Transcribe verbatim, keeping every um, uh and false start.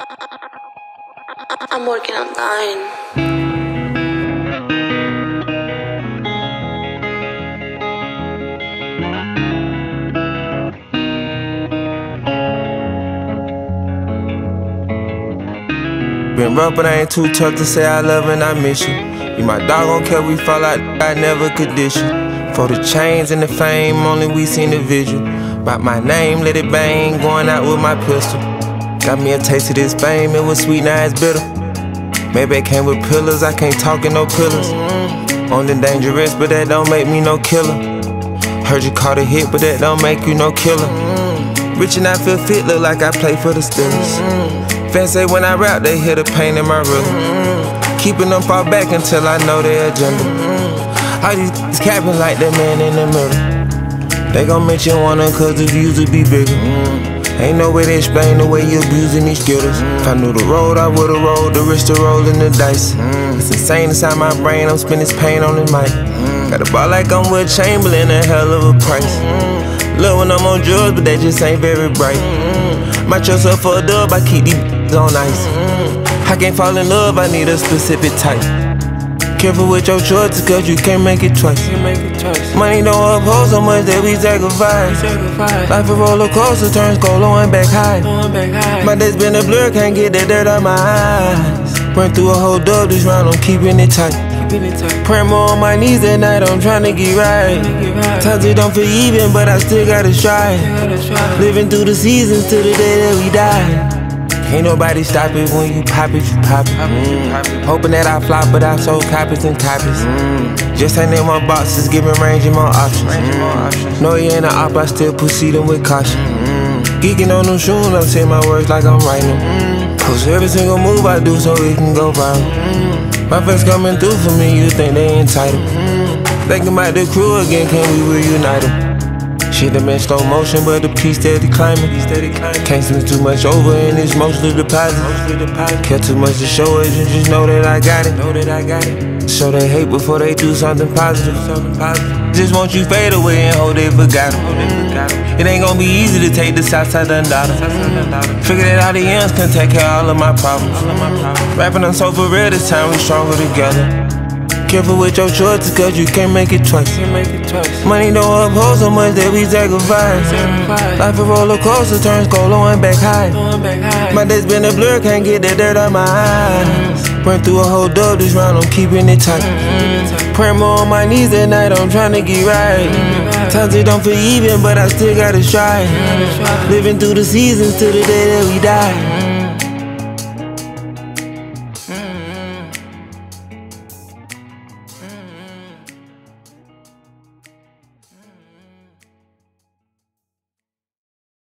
I'm working on dying. Been rough, but I ain't too tough to say I love and I miss you. You my dog, don't care we fall out, I never could dish you. For the chains and the fame, only we seen the visual. About my name, let it bang, going out with my pistol. Got me a taste of this fame, it was sweet, now it's bitter. Maybe it came with pillars, I can't talk in no pillars. Only dangerous, but that don't make me no killer. Heard you caught a hit, but that don't make you no killer. Rich and I feel fit, look like I play for the Steelers. Fans say when I rap, they hear the pain in my rhythm. Keeping them far back until I know their agenda. All these is capping like that man in the middle. They gon' mention one of cause the views would be bigger. Ain't no way to explain the way you abusing these skittles. If I knew the road, I would've rolled the risk to rolling the dice. It's insane inside my brain, I'm spending this pain on the mic. Got a ball like I'm Will Chamberlain, a hell of a price. Love when I'm on drugs, but they just ain't very bright. Might trust up for a dub, I keep these on ice. I can't fall in love, I need a specific type. Careful with your choices, cause you can't make it twice. Money don't uphold so much that we sacrifice. Life a roller coaster, turns cold, and back high. My day's been a blur, can't get that dirt out my eyes. Run through a whole dub this round, I'm keeping it tight. Praying more on my knees at night, I'm trying to get right. Times it don't feel even, but I still gotta strive. Living through the seasons till the day that we die. Ain't nobody stop it when you pop it, you pop it. Mm. Hoping that I flop, but I sold copies and copies. Mm. Just ain't in my boxes, giving range and more options. Mm. No, you ain't an op, I still proceeding with caution. Mm. Geeking on them shoes, I'm saying my words like I'm writing them. Post every single move I do so it can go viral. Mm. My friends coming through for me, you think they entitled. Mm. Thinking about the crew again, can we reunite them? Shit done been slow motion, but the piece steady climbing. Can't spend too much over, and it's mostly deposit. Care too much to show it, and just know that I got it. Show they hate before they do something positive. Just want you fade away and hope they forgot it. It ain't gonna be easy to take the Southside Dundada. Figure that all the ends can take care of all of my problems. Rapping on so for real, this time we stronger together. Careful with your choices, cause you can't make it twice. Money don't uphold so much that we sacrifice. Life a roller coaster, turns cold, and back high. My day's been a blur, can't get that dirt out my eyes. Run through a whole dub this round, I'm keeping it tight. Praying more on my knees at night, I'm trying to get right. Times it don't feel even, but I still gotta strive. Living through the seasons till the day that we die.